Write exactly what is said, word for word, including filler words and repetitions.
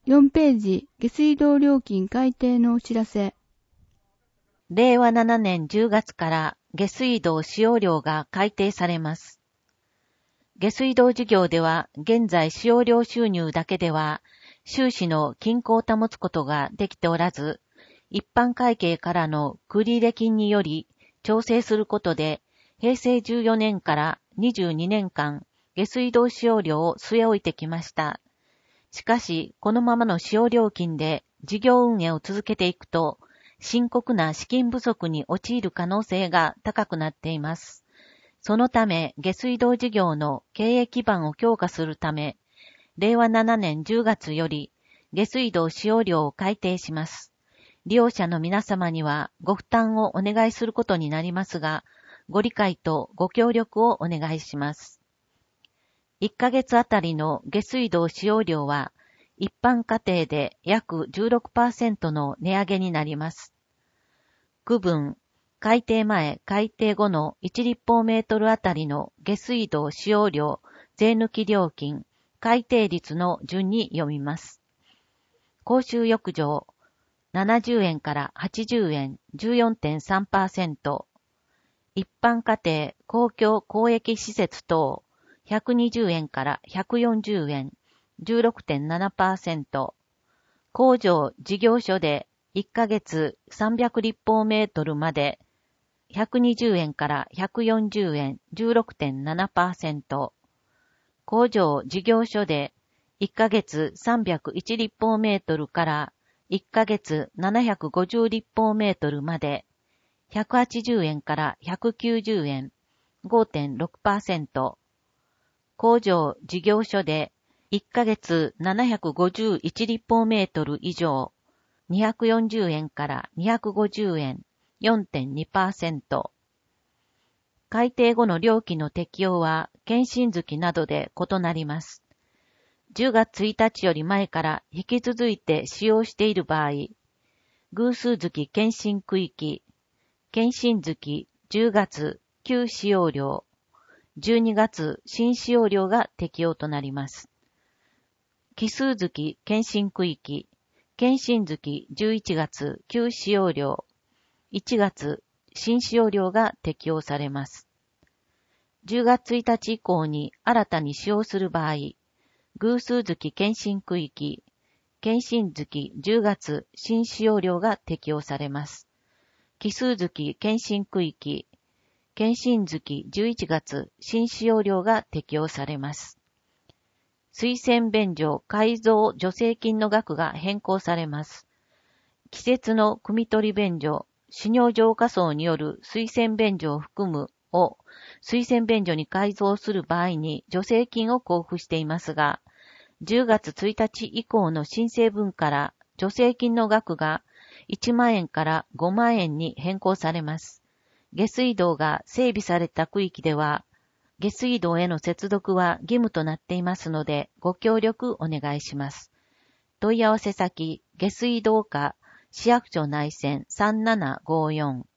よんページ、下水道料金改定のお知らせ。 れいわななねんじゅうがつから下水道使用量が改定されます。下水道事業では現在使用量収入だけでは収支の均衡を保つことができておらず、一般会計からの繰入金により調整することで、へいせいじゅうよねんからにじゅうにねんかん下水道使用量を据え置いてきました。しかし、このままの使用料金で事業運営を続けていくと、深刻な資金不足に陥る可能性が高くなっています。そのため、下水道事業の経営基盤を強化するため、れいわななねんじゅうがつより下水道使用量を改定します。利用者の皆様にはご負担をお願いすることになりますが、ご理解とご協力をお願いします。いっかげつあたりの下水道使用量は、一般家庭で約 じゅうろくパーセント の値上げになります。区分、改定前、改定後のいち立方メートルあたりの下水道使用量、税抜き料金、改定率の順に読みます。公衆浴場、ななじゅうえんからはちじゅうえん、じゅうよんてんさんパーセント。一般家庭、公共公益施設等、ひゃくにじゅうえんからひゃくよんじゅうえん、じゅうろくてんななパーセント。工場、事業所でいっかげつさんびゃく立方メートルまでひゃくにじゅうえんからひゃくよんじゅうえん、じゅうろくてんななパーセント。工場、事業所でいっかげつさんびゃくいち立方メートルからいっかげつななひゃくごじゅう立方メートルまでひゃくはちじゅうえんからひゃくきゅうじゅうえん、ごてんろくパーセント。工場、事業所でいっかげつななひゃくごじゅういち立方メートル以上、にひゃくよんじゅうえんからにひゃくごじゅうえん、よんてんにパーセント。改定後の料金の適用は、検診月などで異なります。じゅうがつついたちより前から引き続いて使用している場合、偶数月検診区域、検診月じゅうがつ旧使用量、じゅうにがつ新使用量が適用となります。奇数月検診区域、検診月じゅういちがつ旧使用量、いちがつ新使用量が適用されます。じゅうがつついたち以降に新たに使用する場合、偶数月検診区域、検診月じゅうがつ新使用量が適用されます。奇数月検診区域、検診月じゅういちがつ新使用量が適用されます。推薦便所改造助成金の額が変更されます。季節の汲み取り便所、使用浄化槽による推薦便所を含むを推薦便所に改造する場合に助成金を交付していますが、じゅうがつついたち以降の申請分から助成金の額がいちまんえんからごまんえんに変更されます。下水道が整備された区域では、下水道への接続は義務となっていますので、ご協力お願いします。問い合わせ先、下水道課、市役所内線さんななごよん